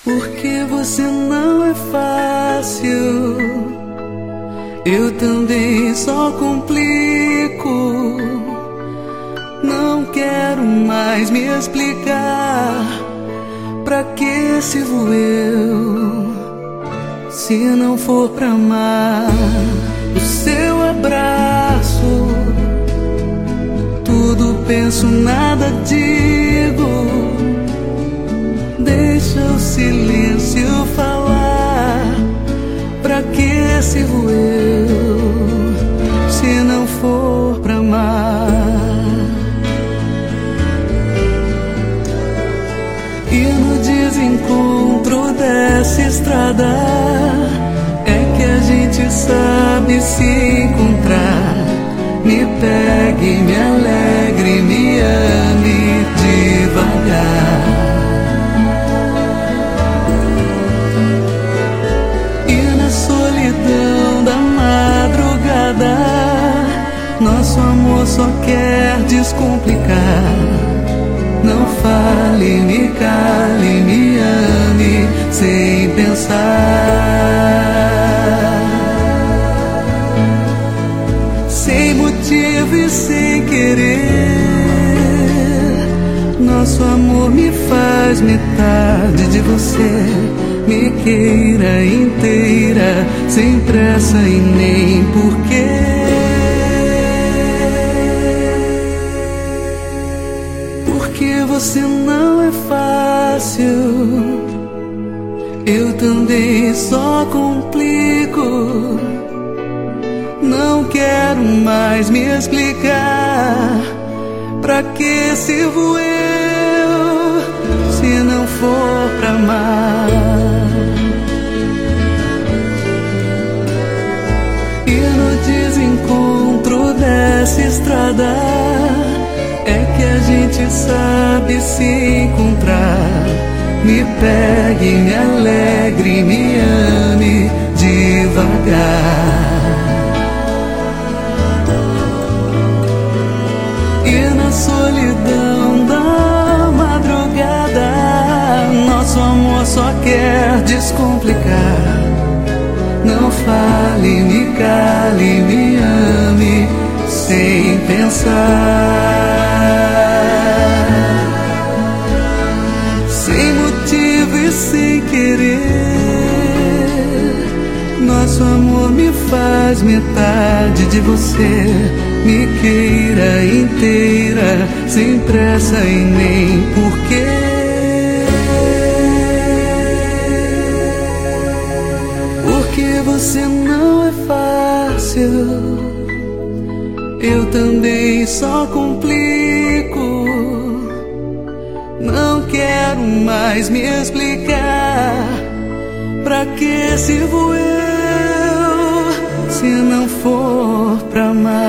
Porque você não é fácil, eu também só complico. Não quero mais me explicar. Pra que sirvo eu, se não for pra amar o seu abraço? Tudo penso, nada digo. Deixa o silêncio falar. Pra que sirvo eu, se não for pra amar? E no desencontro dessa estrada é que a gente sabe se encontrar. Me pegue, me alegre, me ame devagar. E na solidão da madrugada, nosso amor só quer descomplicar. Não fale, me cale, me ame sem pensar. Sem motivo e sem querer, nosso amor me faz metade de você. Me queira inteira, sem pressa e nem porquê. Porque você não é fácil, eu também só complico. Não quero mais me explicar. Pra que sirvo eu, se não for pra amar? E no desencontro dessa estrada é que a gente sabe se encontrar. Me pegue, me alegre, me ame devagar. E na solidão da madrugada, nosso amor só quer descomplicar. Não fale, me cale, me ame sem pensar. Sem motivo e sem querer, nosso amor me faz metade de você. Me queira inteira, sem pressa e nem porquê. Porque você não é fácil, eu também só complico. Não quero mais me explicar. Pra que sirvo eu, se não for pra amar?